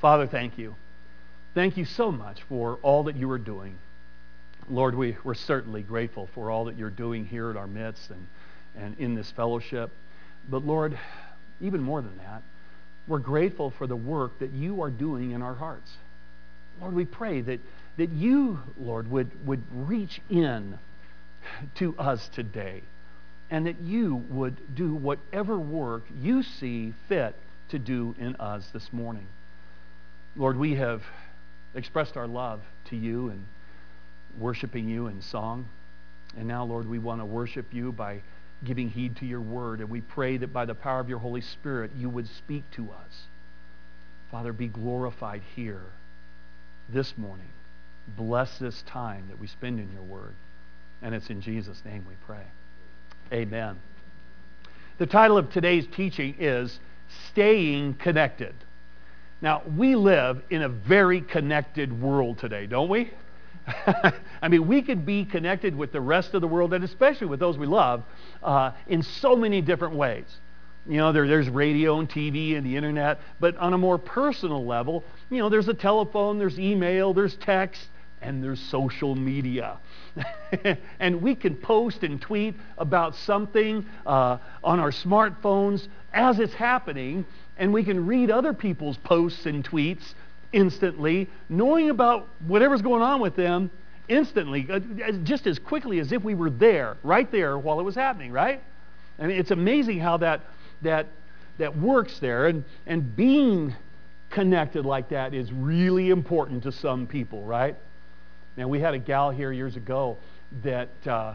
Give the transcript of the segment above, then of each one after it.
Father, thank you. Thank you so much for all that you are doing. Lord, we're certainly grateful for all that you're doing here in our midst and in this fellowship. But Lord, even more than that, we're grateful for the work that you are doing in our hearts. Lord, we pray that you, Lord, would reach in to us today, and that you would do whatever work you see fit to do in us this morning. Lord, we have expressed our love to you and worshiping you in song. And now, Lord, we want to worship you by giving heed to your word. And we pray that by the power of your Holy Spirit, you would speak to us. Father, be glorified here this morning. Bless this time that we spend in your word. And it's in Jesus' name we pray. Amen. The title of today's teaching is Staying Connected. Now, we live in a very connected world today, don't we? I mean, we could be connected with the rest of the world, and especially with those we love, in so many different ways. You know, there's radio and TV and the internet, but on a more personal level, you know, there's a telephone, there's email, there's text, and there's social media. And we can post and tweet about something on our smartphones as it's happening, and we can read other people's posts and tweets instantly, knowing about whatever's going on with them instantly, just as quickly as if we were there, right there while it was happening, right? I mean, it's amazing how that works there, and being connected like that is really important to some people, right? Now, we had a gal here years ago that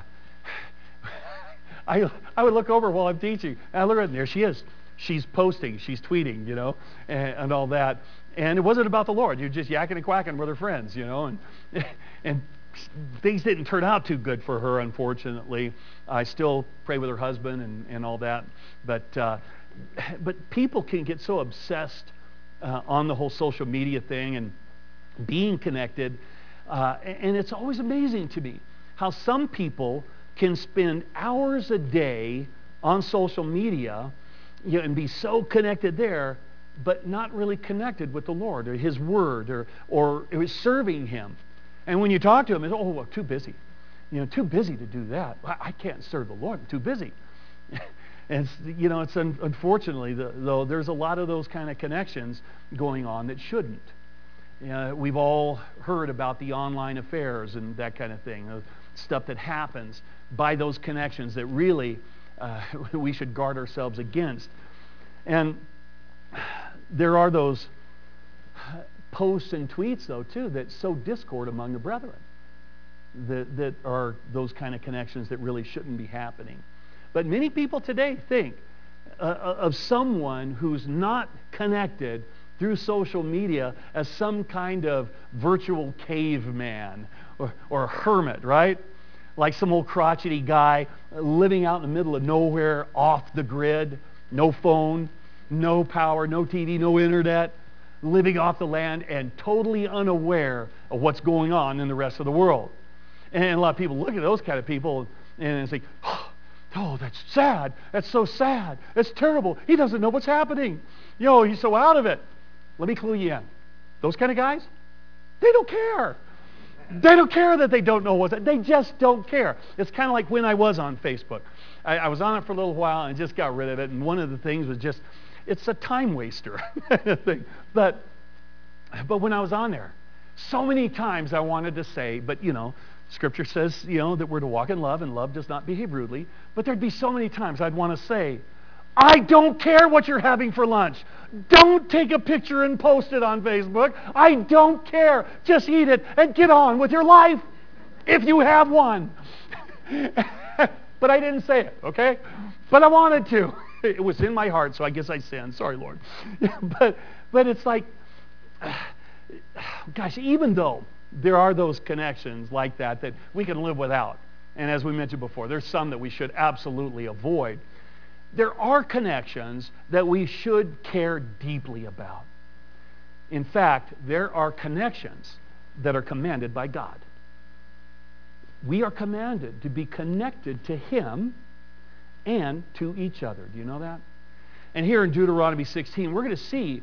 I would look over while I'm teaching, and I look at her, and there she is. She's posting, she's tweeting, you know, and all that. And it wasn't about the Lord. You're just yakking and quacking with her friends, you know, and things didn't turn out too good for her, unfortunately. I still pray with her husband and all that. But people can get so obsessed on the whole social media thing and being connected. And it's always amazing to me how some people can spend hours a day on social media, you know, and be so connected there, but not really connected with the Lord or His Word or serving Him. And when you talk to them, it's, well, too busy. You know, too busy to do that. I can't serve the Lord. I'm too busy. And, you know, it's unfortunately, though, there's a lot of those kind of connections going on that shouldn't. We've all heard about the online affairs and that kind of thing, stuff that happens by those connections that really we should guard ourselves against. And there are those posts and tweets, though, too, that sow discord among the brethren, that are those kind of connections that really shouldn't be happening. But many people today think of someone who's not connected through social media as some kind of virtual caveman or hermit, right? Like some old crotchety guy living out in the middle of nowhere, off the grid, no phone, no power, no TV, no internet, living off the land and totally unaware of what's going on in the rest of the world. And a lot of people look at those kind of people and it's like, oh, that's sad. That's so sad. That's terrible. He doesn't know what's happening. You know, he's so out of it. Let me clue you in. Those kind of guys, they don't care. They don't care that they don't know what's happening. They just don't care. It's kind of like when I was on Facebook. I was on it for a little while and just got rid of it. And one of the things was just, it's a time waster thing. But when I was on there, so many times I wanted to say, but you know, Scripture says, you know, that we're to walk in love and love does not behave rudely. But there'd be so many times I'd want to say, I don't care what you're having for lunch. Don't take a picture and post it on Facebook. I don't care. Just eat it and get on with your life if you have one. But I didn't say it, okay? But I wanted to. It was in my heart, so I guess I sinned. Sorry, Lord. But it's like, gosh, even though there are those connections like that we can live without, and as we mentioned before, there's some that we should absolutely avoid. There are connections that we should care deeply about. In fact, there are connections that are commanded by God. We are commanded to be connected to Him and to each other. Do you know that? And here in Deuteronomy 16, we're going to see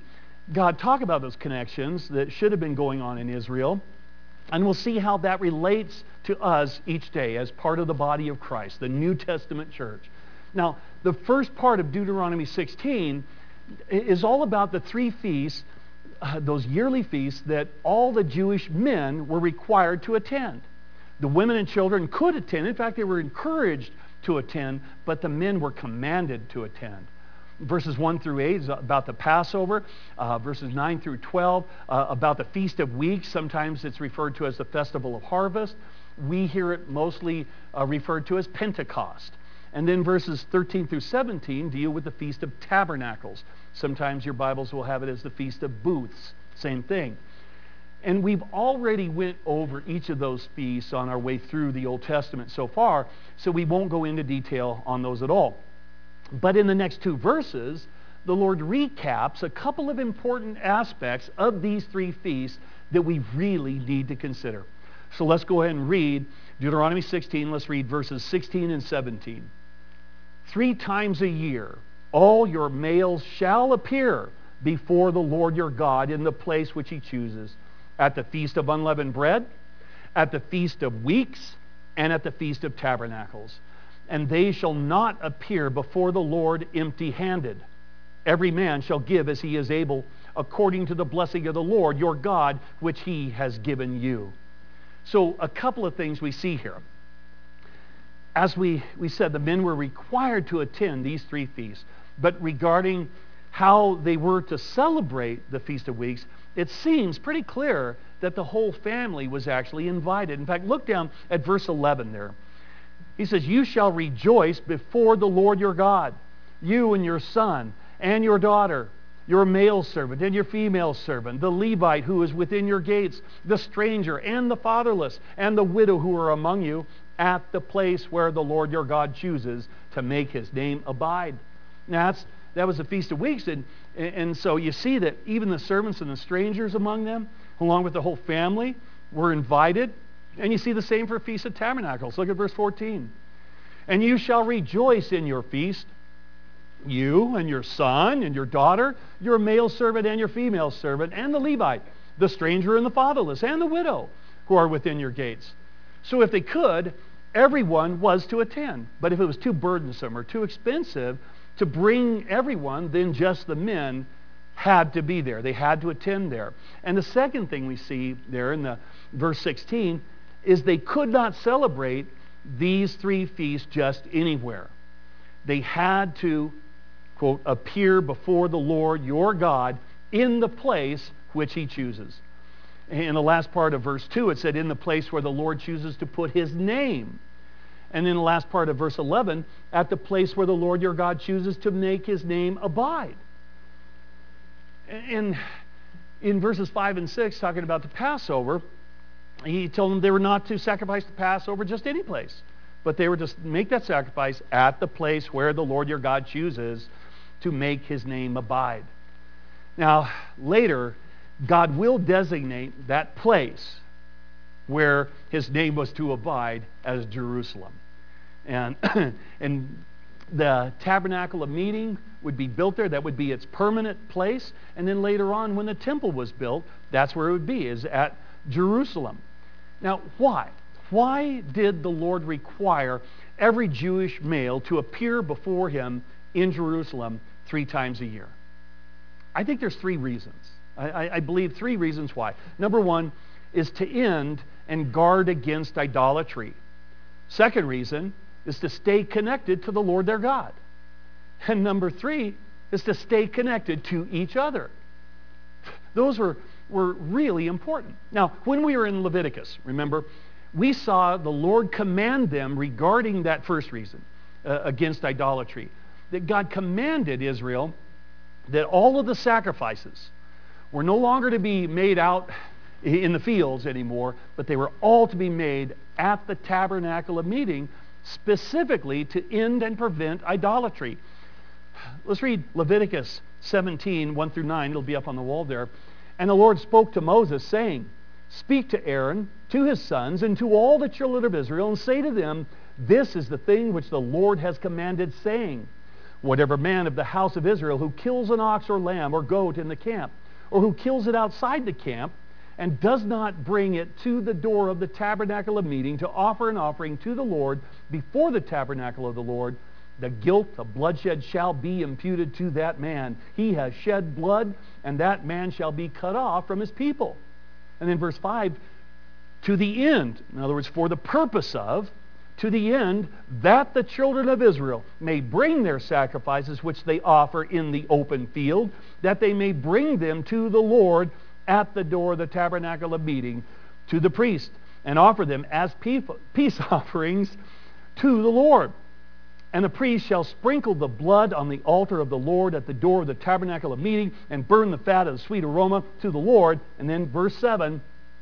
God talk about those connections that should have been going on in Israel. And we'll see how that relates to us each day as part of the body of Christ, the New Testament church. Now, the first part of Deuteronomy 16 is all about the three feasts, those yearly feasts that all the Jewish men were required to attend. The women and children could attend. In fact, they were encouraged to attend, but the men were commanded to attend. Verses 1 through 8 is about the Passover. Verses 9 through 12 about the Feast of Weeks. Sometimes it's referred to as the Festival of Harvest. We hear it mostly referred to as Pentecost. And then verses 13 through 17 deal with the Feast of Tabernacles. Sometimes your Bibles will have it as the Feast of Booths. Same thing. And we've already went over each of those feasts on our way through the Old Testament so far, so we won't go into detail on those at all. But in the next two verses, the Lord recaps a couple of important aspects of these three feasts that we really need to consider. So let's go ahead and read Deuteronomy 16. Let's read verses 16 and 17. 3 times a year, all your males shall appear before the Lord your God in the place which he chooses, at the Feast of Unleavened Bread, at the Feast of Weeks, and at the Feast of Tabernacles. And they shall not appear before the Lord empty-handed. Every man shall give as he is able, according to the blessing of the Lord your God, which he has given you. So a couple of things we see here. As we said, the men were required to attend these three feasts. But regarding how they were to celebrate the Feast of Weeks, it seems pretty clear that the whole family was actually invited. In fact, look down at verse 11 there. He says, you shall rejoice before the Lord your God, you and your son and your daughter, your male servant and your female servant, the Levite who is within your gates, the stranger and the fatherless, and the widow who are among you, at the place where the Lord your God chooses to make his name abide. Now, that was the Feast of Weeks, and so you see that even the servants and the strangers among them, along with the whole family, were invited. And you see the same for Feast of Tabernacles. Look at verse 14. And you shall rejoice in your feast, you and your son and your daughter, your male servant and your female servant, and the Levite, the stranger and the fatherless, and the widow who are within your gates. So if they could, everyone was to attend. But if it was too burdensome or too expensive to bring everyone, then just the men had to be there. They had to attend there. And the second thing we see there in the verse 16 is they could not celebrate these three feasts just anywhere. They had to, quote, appear before the Lord your God in the place which he chooses. In the last part of verse 2, it said, in the place where the Lord chooses to put his name. And in the last part of verse 11, at the place where the Lord your God chooses to make his name abide. And in verses 5 and 6, talking about the Passover, he told them they were not to sacrifice the Passover just any place, but they were to make that sacrifice at the place where the Lord your God chooses to make his name abide. Now, later, God will designate that place where his name was to abide as Jerusalem. And, and the tabernacle of meeting would be built there. That would be its permanent place. And then later on, when the temple was built, that's where it would be, is at Jerusalem. Now, why? Why did the Lord require every Jewish male to appear before him in Jerusalem 3 times a year? I think there's 3 reasons. I believe 3 reasons why. Number 1 is to end and guard against idolatry. Second reason is to stay connected to the Lord their God. And number 3 is to stay connected to each other. Those were really important. Now, when we were in Leviticus, remember, we saw the Lord command them regarding that first reason, against idolatry, that God commanded Israel that all of the sacrifices were no longer to be made out in the fields anymore, but they were all to be made at the tabernacle of meeting, specifically to end and prevent idolatry. Let's read Leviticus 17, 1 through 9. It'll be up on the wall there. And the Lord spoke to Moses, saying, speak to Aaron, to his sons, and to all the children of Israel, and say to them, this is the thing which the Lord has commanded, saying, whatever man of the house of Israel who kills an ox or lamb or goat in the camp, or who kills it outside the camp, and does not bring it to the door of the tabernacle of meeting to offer an offering to the Lord before the tabernacle of the Lord, the guilt of bloodshed shall be imputed to that man. He has shed blood, and that man shall be cut off from his people. And then verse 5, to the end, in other words, for the purpose of, to the end that the children of Israel may bring their sacrifices which they offer in the open field, that they may bring them to the Lord at the door of the tabernacle of meeting to the priest, and offer them as peace offerings to the Lord. And the priest shall sprinkle the blood on the altar of the Lord at the door of the tabernacle of meeting, and burn the fat of the sweet aroma to the Lord. And then verse 7,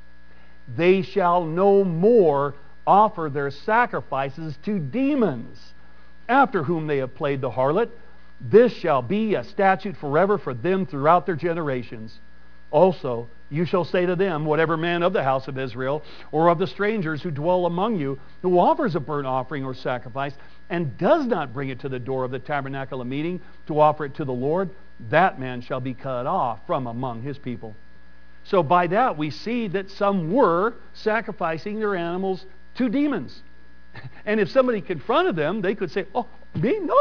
they shall no more offer their sacrifices to demons, after whom they have played the harlot. This shall be a statute forever for them throughout their generations. Also, you shall say to them, whatever man of the house of Israel, or of the strangers who dwell among you, who offers a burnt offering or sacrifice, and does not bring it to the door of the tabernacle of meeting to offer it to the Lord, that man shall be cut off from among his people. So by that we see that some were sacrificing their animals to demons. And if somebody confronted them, they could say, oh, me? No.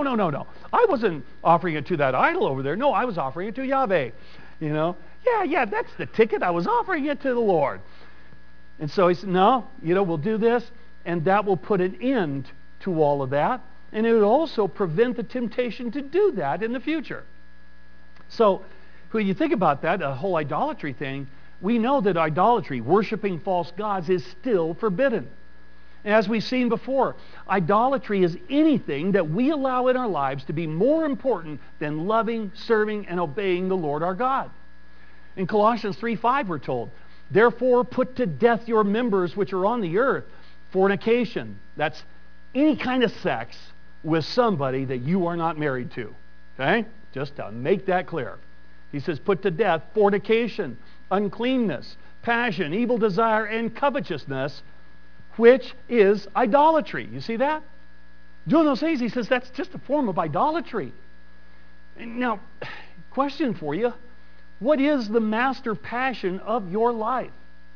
I wasn't offering it to that idol over there. No, I was offering it to Yahweh. You know, yeah, that's the ticket. I was offering it to the Lord. And so he said, no, we'll do this, and that will put an end to all of that. And it would also prevent the temptation to do that in the future. So when you think about that, the whole idolatry thing, we know that idolatry, worshiping false gods, is still forbidden. And as we've seen before, idolatry is anything that we allow in our lives to be more important than loving, serving, and obeying the Lord our God. In Colossians 3:5 we're told, therefore put to death your members which are on the earth, fornication, that's any kind of sex with somebody that you are not married to. Okay? Just to make that clear. He says put to death fornication, uncleanness, passion, evil desire, and covetousness, which is idolatry. You see that? Doing those things, he says, that's just a form of idolatry. Now, question for you. What is the master passion of your life?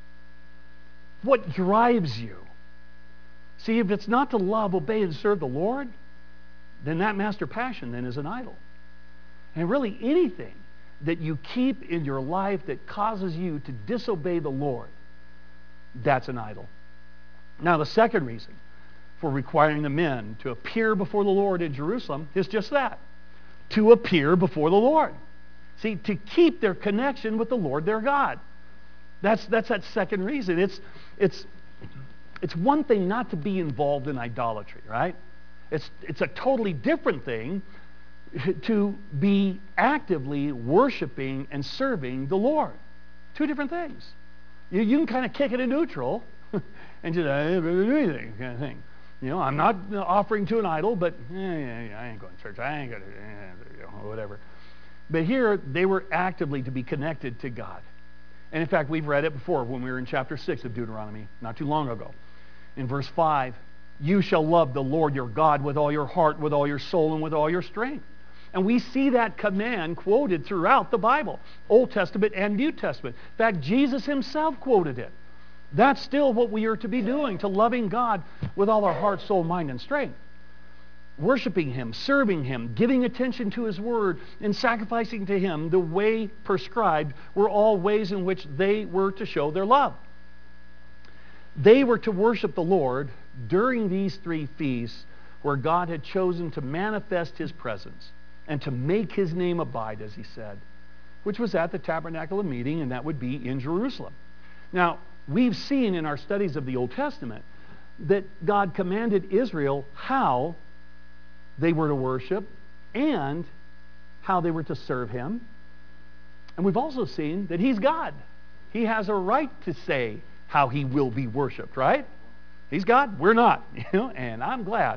What drives you? See, if it's not to love, obey, and serve the Lord, then that master passion then is an idol. And really anything that you keep in your life that causes you to disobey the Lord, that's an idol. Now, the second reason for requiring the men to appear before the Lord in Jerusalem is just that, to appear before the Lord. See, to keep their connection with the Lord their God. That's that second reason. It's one thing not to be involved in idolatry, right? It's a totally different thing to be actively worshiping and serving the Lord. Two different things. You can kind of kick it in neutral and just, I ain't going to do anything kind of thing. I'm not offering to an idol, but I ain't going to church. I ain't going to, whatever. But here, they were actively to be connected to God. And in fact, we've read it before when we were in chapter 6 of Deuteronomy, not too long ago. In verse 5, you shall love the Lord your God with all your heart, with all your soul, and with all your strength. And we see that command quoted throughout the Bible, Old Testament and New Testament. In fact, Jesus himself quoted it. That's still what we are to be doing, to loving God with all our heart, soul, mind, and strength. Worshiping him, serving him, giving attention to his word, and sacrificing to him the way prescribed were all ways in which they were to show their love. They were to worship the Lord during these three feasts where God had chosen to manifest his presence and to make his name abide, as he said, which was at the tabernacle of meeting, and that would be in Jerusalem. Now, we've seen in our studies of the Old Testament that God commanded Israel how they were to worship and how they were to serve him. And we've also seen that he's God. He has a right to say how he will be worshiped, right? He's God, we're not, and I'm glad.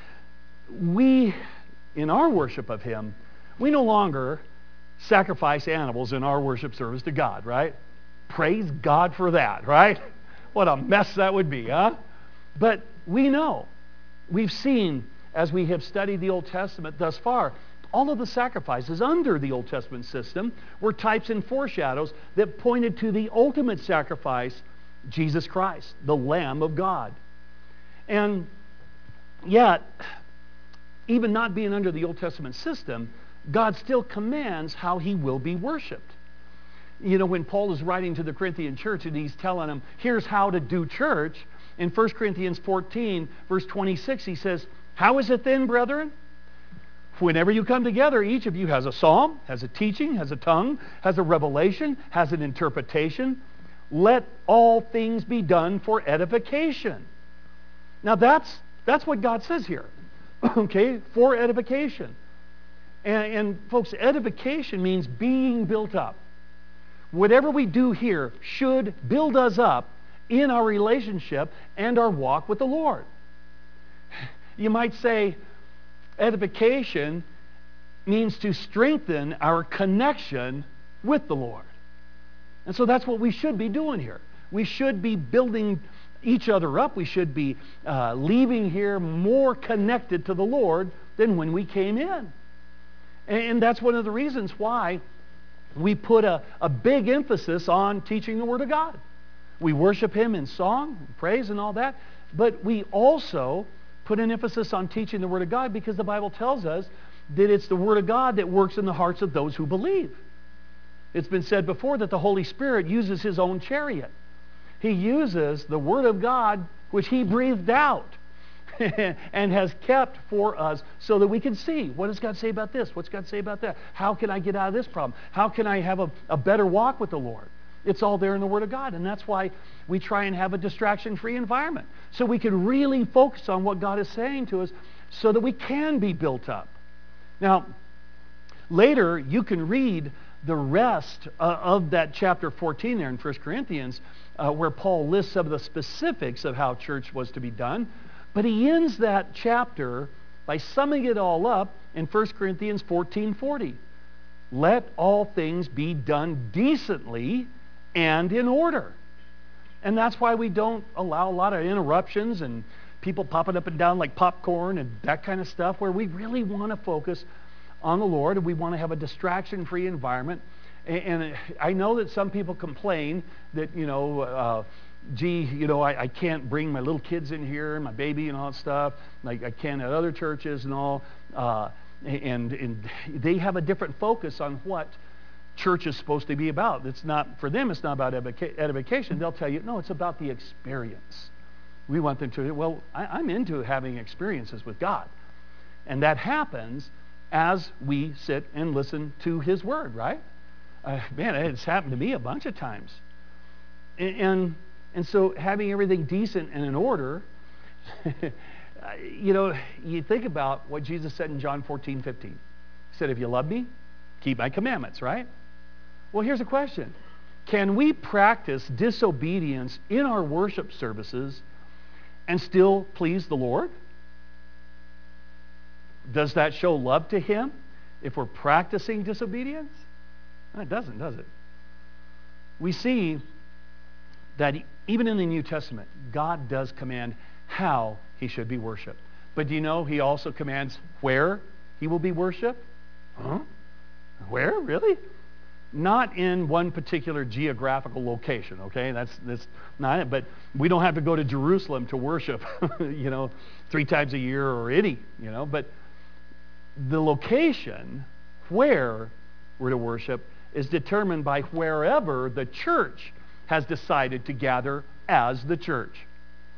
We, in our worship of him, we no longer sacrifice animals in our worship service to God, right? Praise God for that, right? What a mess that would be, huh? But we know, we've seen, as we have studied the Old Testament thus far, all of the sacrifices under the Old Testament system were types and foreshadows that pointed to the ultimate sacrifice, Jesus Christ, the Lamb of God. And yet, even not being under the Old Testament system, God still commands how he will be worshiped. You know, when Paul is writing to the Corinthian church and he's telling them, here's how to do church, in 1 Corinthians 14, verse 26, he says, how is it then, brethren? Whenever you come together, each of you has a psalm, has a teaching, has a tongue, has a revelation, has an interpretation. Let all things be done for edification. Now that's what God says here, okay, for edification. And folks, edification means being built up. Whatever we do here should build us up in our relationship and our walk with the Lord. You might say edification means to strengthen our connection with the Lord. And so that's what we should be doing here. We should be building each other up. We should be leaving here more connected to the Lord than when we came in. And that's one of the reasons why we put a big emphasis on teaching the Word of God. We worship him in song, and praise, and all that. But we also put an emphasis on teaching the Word of God because the Bible tells us that it's the Word of God that works in the hearts of those who believe. It's been said before that the Holy Spirit uses his own chariot. He uses the Word of God, which he breathed out and has kept for us so that we can see, what does God say about this? What's God say about that? How can I get out of this problem? How can I have a better walk with the Lord? It's all there in the Word of God, and that's why we try and have a distraction-free environment, so we can really focus on what God is saying to us so that we can be built up. Now, later you can read the rest of that chapter 14 there in 1 Corinthians, where Paul lists some of the specifics of how church was to be done, but he ends that chapter by summing it all up in 1 Corinthians 14:40. Let all things be done decently and in order. And that's why we don't allow a lot of interruptions and people popping up and down like popcorn and that kind of stuff, where we really want to focus on the Lord and we want to have a distraction-free environment. And I know that some people complain that, I can't bring my little kids in here, my baby and all that stuff, like I can at other churches and all. And they have a different focus on what church is supposed to be about. It's not, for them, it's not about edification. They'll tell you, no, it's about the experience. We want them to, well, I'm into having experiences with God. And that happens as we sit and listen to his word, right? Man, it's happened to me a bunch of times. And so having everything decent and in order, you think about what Jesus said in John 14:15. He said, if you love me, keep my commandments, right? Well, here's a question. Can we practice disobedience in our worship services and still please the Lord? Does that show love to him if we're practicing disobedience? No, it doesn't, does it? We see that even in the New Testament, God does command how he should be worshiped. But do you know he also commands where he will be worshiped? Huh? Where? Really? Not in one particular geographical location, okay? That's not it. But we don't have to go to Jerusalem to worship, 3 times a year or any, But the location where we're to worship is determined by wherever the church has decided to gather as the church.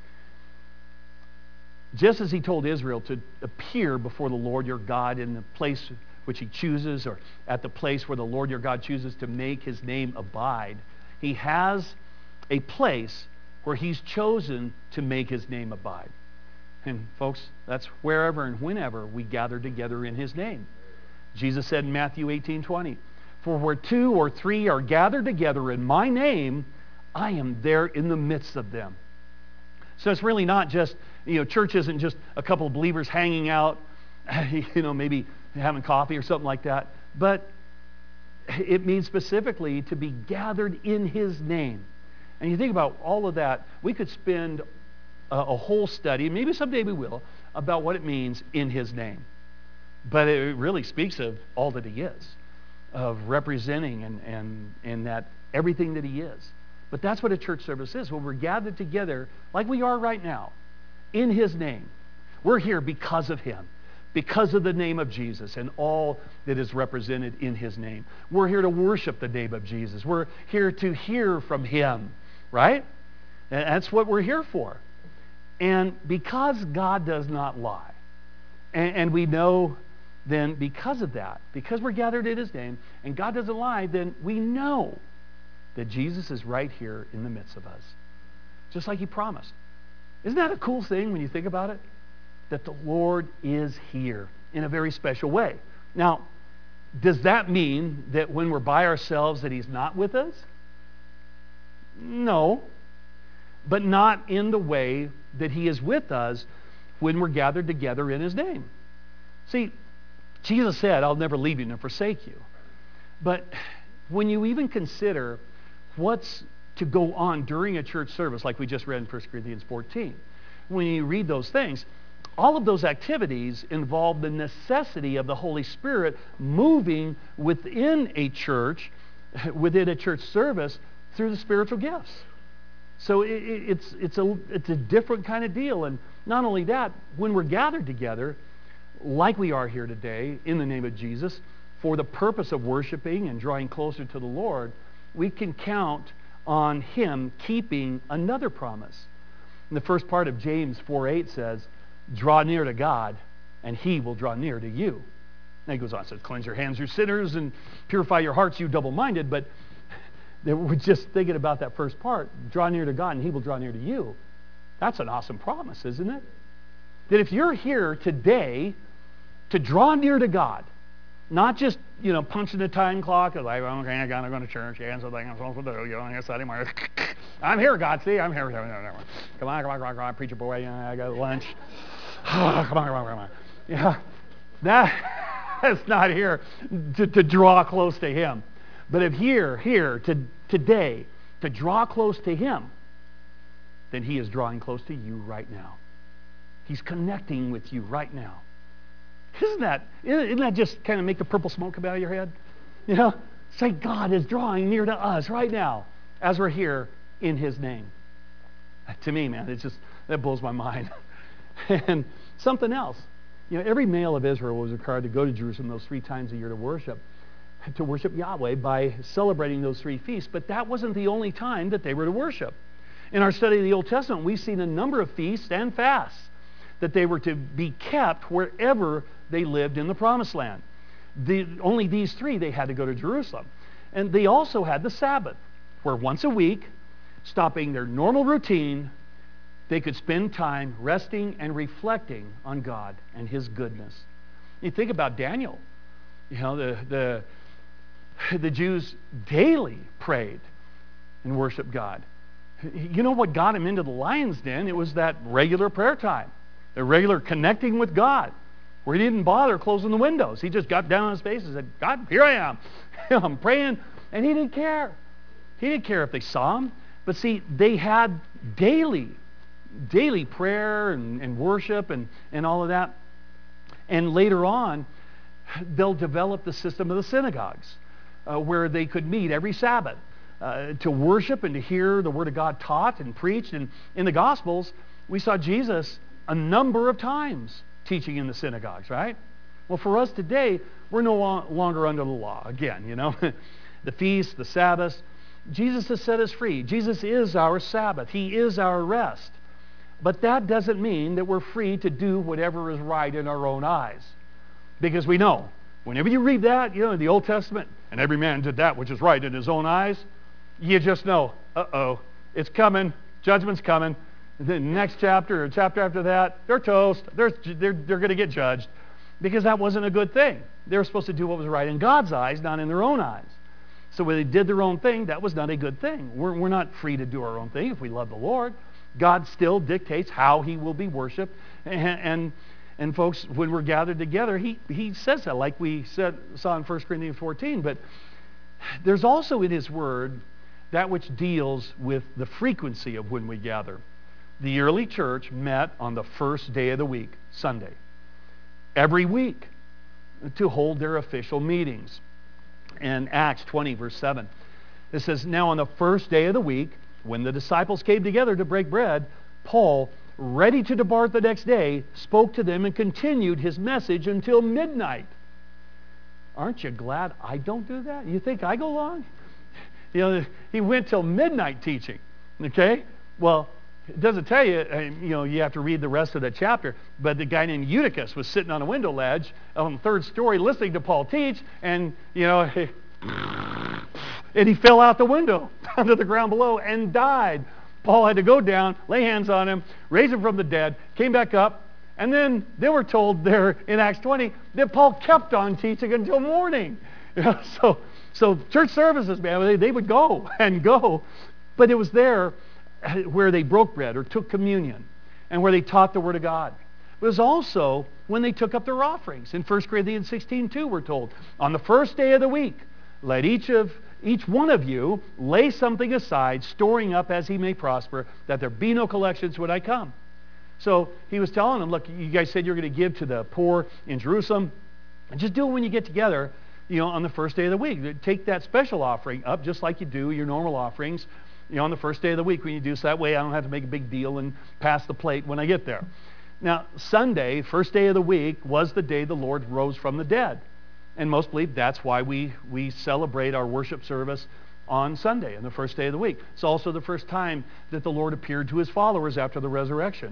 Just as he told Israel to appear before the Lord your God in the place which he chooses, or at the place where the Lord your God chooses to make his name abide, he has a place where he's chosen to make his name abide. And folks, that's wherever and whenever we gather together in his name. Jesus said in Matthew 18:20, for where 2 or 3 are gathered together in my name, I am there in the midst of them. So it's really not just, church isn't just a couple of believers hanging out, maybe having coffee or something like that. But it means specifically to be gathered in his name. And you think about all of that, we could spend a whole study, maybe someday we will, about what it means in his name. But it really speaks of all that he is, of representing and that everything that he is. But that's what a church service is. When we're gathered together like we are right now in his name. We're here because of him, because of the name of Jesus and all that is represented in his name. We're here to worship the name of Jesus. We're here to hear from him, right? And that's what we're here for. And because God does not lie, and we know then because of that, because we're gathered in his name, and God doesn't lie, then we know that Jesus is right here in the midst of us, just like he promised. Isn't that a cool thing when you think about it? That the Lord is here in a very special way. Now, does that mean that when we're by ourselves that he's not with us? No, but not in the way that he is with us when we're gathered together in his name. See, Jesus said, I'll never leave you nor forsake you. But when you even consider what's to go on during a church service, like we just read in 1 Corinthians 14, when you read those things, all of those activities involve the necessity of the Holy Spirit moving within a church service through the spiritual gifts. So it's a different kind of deal. And not only that, when we're gathered together, like we are here today, in the name of Jesus, for the purpose of worshiping and drawing closer to the Lord, we can count on him keeping another promise. And the first part of James 4:8 says, draw near to God, and he will draw near to you. And he goes on, says, cleanse your hands, you sinners, and purify your hearts, you double-minded. But we're just thinking about that first part. Draw near to God, and he will draw near to you. That's an awesome promise, isn't it? That if you're here today to draw near to God, not just, punching the time clock, like, okay, I gotta go to church, yeah, so I'm supposed to do, Sunday morning. I'm here, God, see, I'm here. Come on, preacher boy, I got lunch. Come on. Yeah, that's not here to draw close to him. But if today, to draw close to him, then he is drawing close to you right now. He's connecting with you right now. Isn't that just kind of make the purple smoke come out of your head? Say God is drawing near to us right now as we're here in his name. To me, man, that blows my mind. And something else, every male of Israel was required to go to Jerusalem those 3 times a year to worship Yahweh by celebrating those 3 feasts. But that wasn't the only time that they were to worship. In our study of the Old Testament, we've seen a number of feasts and fasts that they were to be kept wherever they lived in the Promised Land. Only these 3, they had to go to Jerusalem. And they also had the Sabbath, where once a week, stopping their normal routine, they could spend time resting and reflecting on God and his goodness. You think about Daniel. The Jews daily prayed and worshiped God. You know what got him into the lion's den? It was that regular prayer time, the regular connecting with God, where he didn't bother closing the windows. He just got down on his face and said, God, here I am. I'm praying. And he didn't care. He didn't care if they saw him. But see, they had daily prayer and worship and all of that. And later on, they'll develop the system of the synagogues, where they could meet every Sabbath to worship and to hear the Word of God taught and preached. And in the Gospels, we saw Jesus a number of times teaching in the synagogues, right? Well, for us today, we're no longer under the law. Again, the feasts, the Sabbaths. Jesus has set us free. Jesus is our Sabbath. He is our rest. But that doesn't mean that we're free to do whatever is right in our own eyes. Because we know, whenever you read that, in the Old Testament, and every man did that which is right in his own eyes, you just know, it's coming, judgment's coming. The next chapter or chapter after that, they're toast. They're going to get judged, because that wasn't a good thing. They were supposed to do what was right in God's eyes, not in their own eyes. So when they did their own thing, that was not a good thing. We're not free to do our own thing if we love the Lord. God still dictates how he will be worshiped. And folks, when we're gathered together, he says that, like we saw in 1 Corinthians 14. But there's also in his word that which deals with the frequency of when we gather. The early church met on the first day of the week, Sunday. Every week. to hold their official meetings. In Acts 20, verse 7, it says, "Now on the first day of the week, when the disciples came together to break bread, Paul, ready to depart the next day, spoke to them and continued his message until midnight." Aren't you glad I don't do that? You think I go long? He went till midnight teaching. Okay? Well, it doesn't tell you, you have to read the rest of the chapter, but the guy named Eutychus was sitting on a window ledge on the third story listening to Paul teach, and, and he fell out the window down to the ground below and died. Paul had to go down, lay hands on him, raise him from the dead, came back up, and then they were told there in Acts 20 that Paul kept on teaching until morning. So church services, man, they would go and go, but it was there where they broke bread or took communion and where they taught the Word of God. It was also when they took up their offerings. In 1 Corinthians 16:2, we're told, "On the first day of the week, let each one of you lay something aside, storing up as he may prosper, that there be no collections when I come." So he was telling them, look, you guys said you're going to give to the poor in Jerusalem, and just do it when you get together, on the first day of the week. Take that special offering up just like you do your normal offerings, on the first day of the week when you do, so that way I don't have to make a big deal and pass the plate when I get there. Now, Sunday, first day of the week, was the day the Lord rose from the dead. And most believe that's why we celebrate our worship service on Sunday, and the first day of the week. It's also the first time that the Lord appeared to his followers after the resurrection.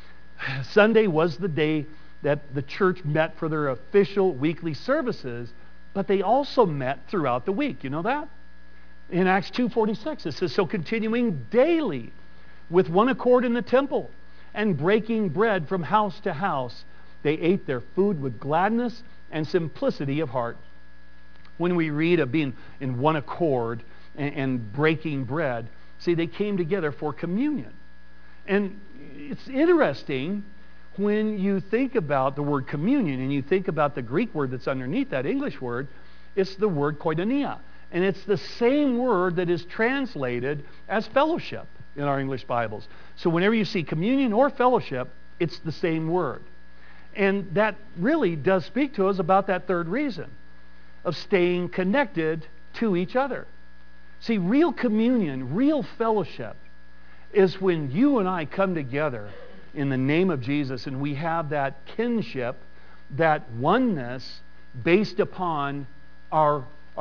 Sunday was the day that the church met for their official weekly services, but they also met throughout the week. You know that? In Acts 2:46, it says, "So continuing daily with one accord in the temple and breaking bread from house to house, they ate their food with gladness and simplicity of heart." When we read of being in one accord and breaking bread, see, they came together for communion. And it's interesting when you think about the word communion and you think about the Greek word that's underneath that English word, it's the word koinonia. And it's the same word that is translated as fellowship in our English Bibles. So whenever you see communion or fellowship, it's the same word. And that really does speak to us about that third reason of staying connected to each other. See, real communion, real fellowship is when you and I come together in the name of Jesus and we have that kinship, that oneness based upon our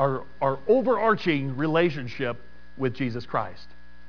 overarching relationship with Jesus Christ.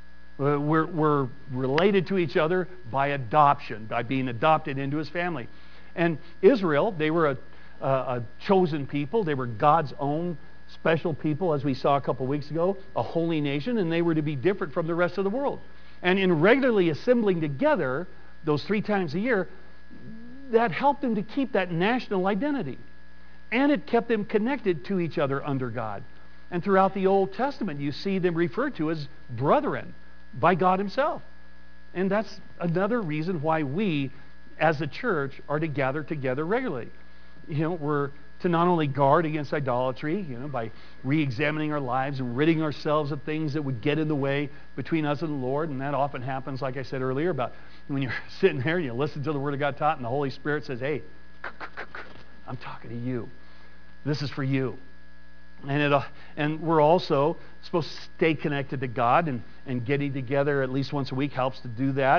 We're related to each other by adoption, by being adopted into his family. And Israel, they were a chosen people. They were God's own special people, as we saw a couple weeks ago, a holy nation, and they were to be different from the rest of the world. And in regularly assembling together, those 3 times a year, that helped them to keep that national identity. And it kept them connected to each other under God. And throughout the Old Testament, you see them referred to as brethren by God himself. And that's another reason why we, as a church, are to gather together regularly. We're to not only guard against idolatry, by re-examining our lives and ridding ourselves of things that would get in the way between us and the Lord. And that often happens, like I said earlier, about when you're sitting there and you listen to the Word of God taught and the Holy Spirit says, "Hey, I'm talking to you. This is for you." And we're also supposed to stay connected to God, and getting together at least once a week helps to do that.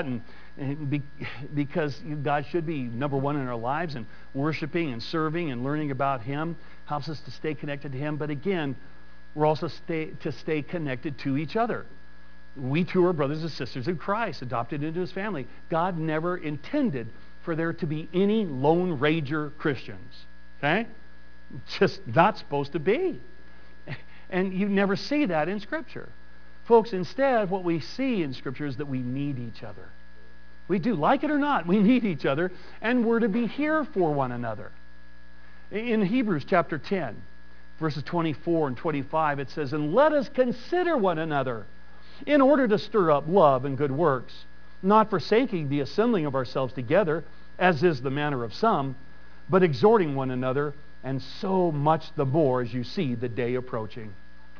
Because God should be number one in our lives, and worshiping and serving and learning about him helps us to stay connected to him. But again, we're also to stay connected to each other. We too are brothers and sisters in Christ, adopted into his family. God never intended for there to be any Lone Ranger Christians. Okay? Just not supposed to be. And you never see that in Scripture. Folks, instead, what we see in Scripture is that we need each other. We do, like it or not, we need each other, and we're to be here for one another. In Hebrews chapter 10, verses 24 and 25, it says, "And let us consider one another in order to stir up love and good works, not forsaking the assembling of ourselves together, as is the manner of some, but exhorting one another, and so much the more as you see the day approaching."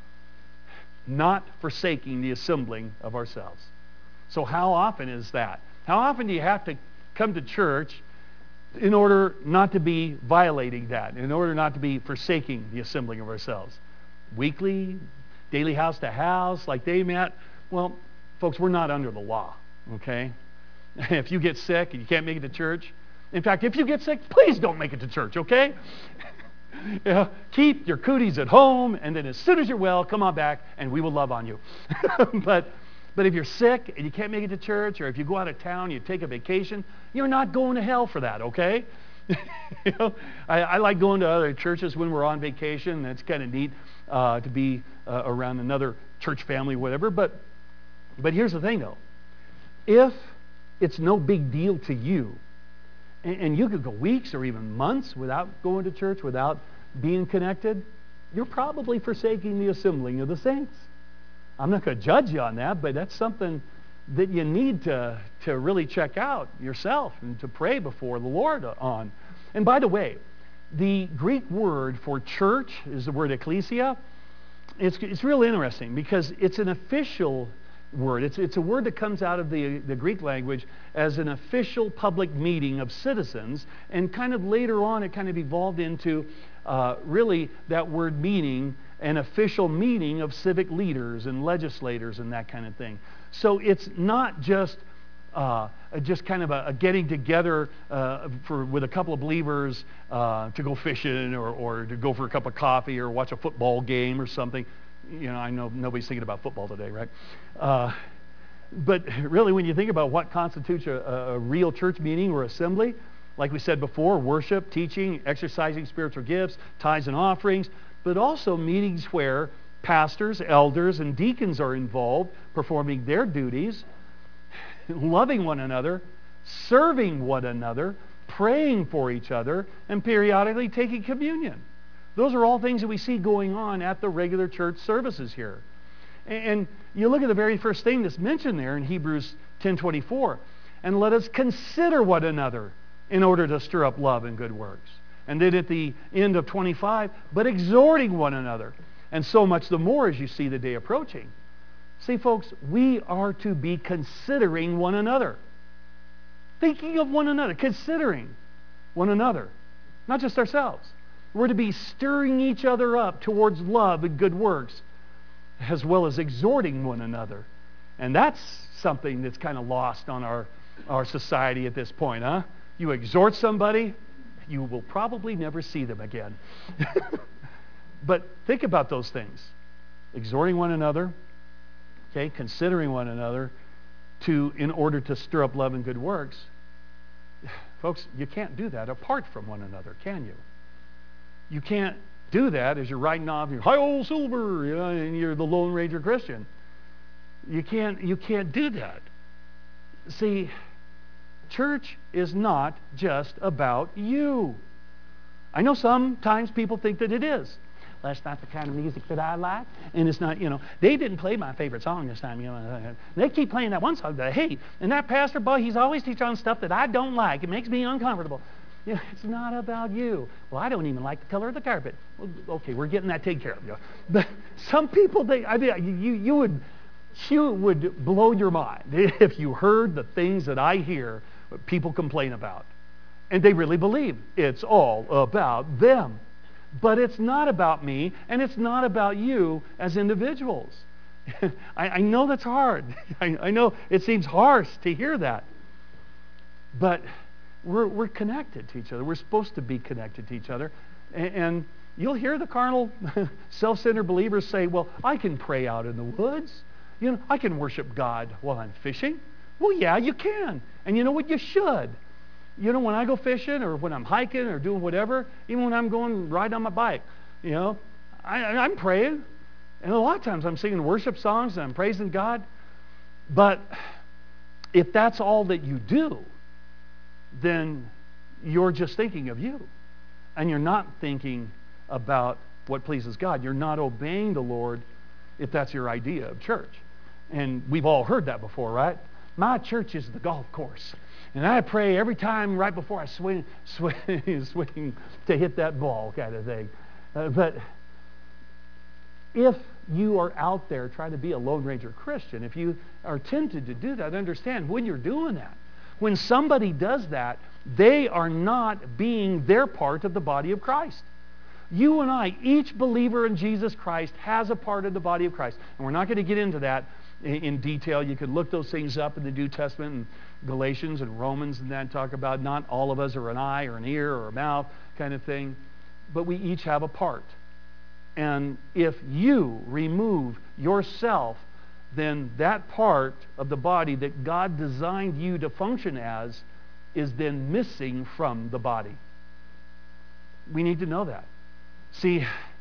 Not forsaking the assembling of ourselves. So how often is that? How often do you have to come to church in order not to be violating that, in order not to be forsaking the assembling of ourselves. Weekly, daily house to house, like they met. Well, folks, we're not under the law, okay? If you get sick and you can't make it to church, in fact, if you get sick, please don't make it to church, okay? Keep your cooties at home, and then as soon as you're well, come on back, and we will love on you. But if you're sick and you can't make it to church, or if you go out of town, you take a vacation, you're not going to hell for that, okay? I like going to other churches when we're on vacation. It's kind of neat to be around another church family, whatever. But here's the thing, though. If it's no big deal to you, and you could go weeks or even months without going to church, without being connected, you're probably forsaking the assembling of the saints. I'm not going to judge you on that, but that's something that you need to really check out yourself and to pray before the Lord on. And by the way, the Greek word for church is the word ecclesia. It's real interesting because it's an official word. It's a word that comes out of the Greek language as an official public meeting of citizens, and kind of later on it kind of evolved into really that word meaning an official meeting of civic leaders and legislators and that kind of thing. So it's not just kind of a getting together with a couple of believers to go fishing or to go for a cup of coffee or watch a football game or something. I know nobody's thinking about football today, right? But really, when you think about what constitutes a real church meeting or assembly, like we said before, worship, teaching, exercising spiritual gifts, tithes and offerings, but also meetings where pastors, elders, and deacons are involved, performing their duties, loving one another, serving one another, praying for each other, and periodically taking communion. Those are all things that we see going on at the regular church services here. And you look at the very first thing that's mentioned there in Hebrews 10:24, and let us consider one another in order to stir up love and good works. And then at the end of 25, but exhorting one another, and so much the more as you see the day approaching. See, folks, we are to be considering one another. Thinking of one another, considering one another, not just ourselves. We're to be stirring each other up towards love and good works, as well as exhorting one another. And that's something that's kind of lost on our society at this point, huh? You exhort somebody, you will probably never see them again. But think about those things. Exhorting one another, okay, considering one another in order to stir up love and good works. Folks, you can't do that apart from one another, can you? You can't do that as you're riding off your high old silver, and you're the Lone Ranger Christian. You can't do that. See, church is not just about you. I know sometimes people think that it is. Well, that's not the kind of music that I like, and it's not, they didn't play my favorite song this time, They keep playing that one song that I hate, and that pastor, boy, he's always teaching on stuff that I don't like. It makes me uncomfortable. It's not about you. Well, I don't even like the color of the carpet. Well, okay, we're getting that taken care of. But some people, you would blow your mind if you heard the things that I hear people complain about. And they really believe it's all about them. But it's not about me, and it's not about you as individuals. I know that's hard. I know it seems harsh to hear that. But we're connected to each other. We're supposed to be connected to each other. And you'll hear the carnal, self-centered believers say, well, I can pray out in the woods. I can worship God while I'm fishing. Well, yeah, you can. And you know what? You should. When I go fishing or when I'm hiking or doing whatever, even when I'm going riding on my bike, I'm praying. And a lot of times I'm singing worship songs and I'm praising God. But if that's all that you do, then you're just thinking of you. And you're not thinking about what pleases God. You're not obeying the Lord if that's your idea of church. And we've all heard that before, right? My church is the golf course. And I pray every time right before I swing to hit that ball kind of thing. But if you are out there trying to be a Lone Ranger Christian, if you are tempted to do that, understand when you're doing that, When somebody does that, they are not being their part of the body of Christ. You and I, each believer in Jesus Christ has a part of the body of Christ. And we're not going to get into that in detail. You can look those things up in the New Testament and Galatians and Romans and that talk about not all of us are an eye or an ear or a mouth kind of thing. But we each have a part. And if you remove yourself, then that part of the body that God designed you to function as is then missing from the body. We need to know that. See,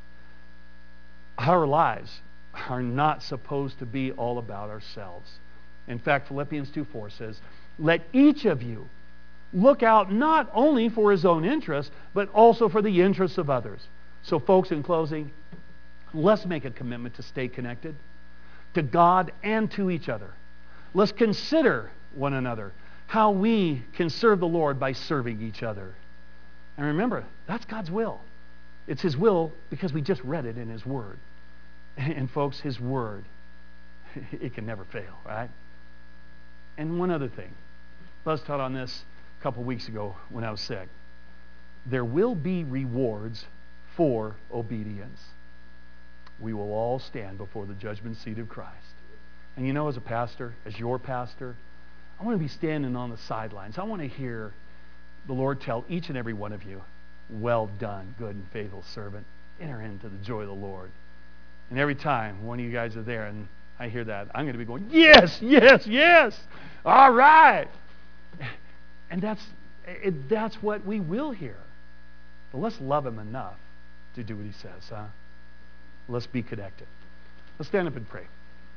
our lives are not supposed to be all about ourselves. In fact, Philippians 2:4 says, let each of you look out not only for his own interests, but also for the interests of others. So folks, in closing, let's make a commitment to stay connected to God and to each other. Let's consider one another, how we can serve the Lord by serving each other. And remember, that's God's will. It's His will because we just read it in His Word. And folks, His Word, it can never fail, right? And one other thing. Buzz taught on this a couple weeks ago when I was sick. There will be rewards for obedience. We will all stand before the judgment seat of Christ. And you know, as a pastor, as your pastor, I want to be standing on the sidelines. I want to hear the Lord tell each and every one of you, well done, good and faithful servant. Enter into the joy of the Lord. And every time one of you guys are there and I hear that, I'm going to be going, yes, yes, yes. All right. And that's what we will hear. But let's love Him enough to do what He says, huh? Let's be connected. Let's stand up and pray.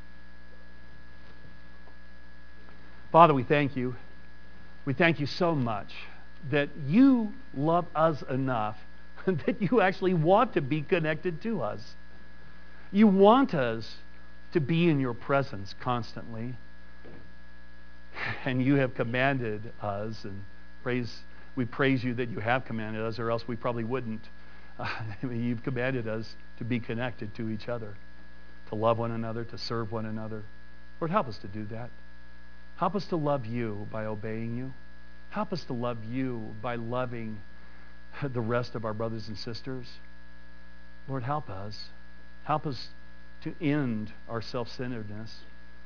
Father, we thank you. We thank you so much that you love us enough that you actually want to be connected to us. You want us to be in your presence constantly. And you have commanded us, and we praise you that you have commanded us, or else we probably wouldn't. You've commanded us to be connected to each other, to love one another, to serve one another. Lord, help us to do that. Help us to love you by obeying you. Help us to love you by loving the rest of our brothers and sisters. Lord, help us. Help us to end our self-centeredness,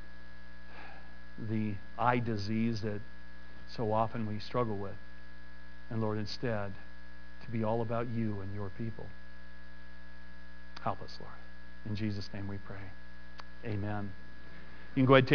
the eye disease that so often we struggle with. And Lord, instead, to be all about you and your people. Help us, Lord. In Jesus' name we pray. Amen. You can go ahead and take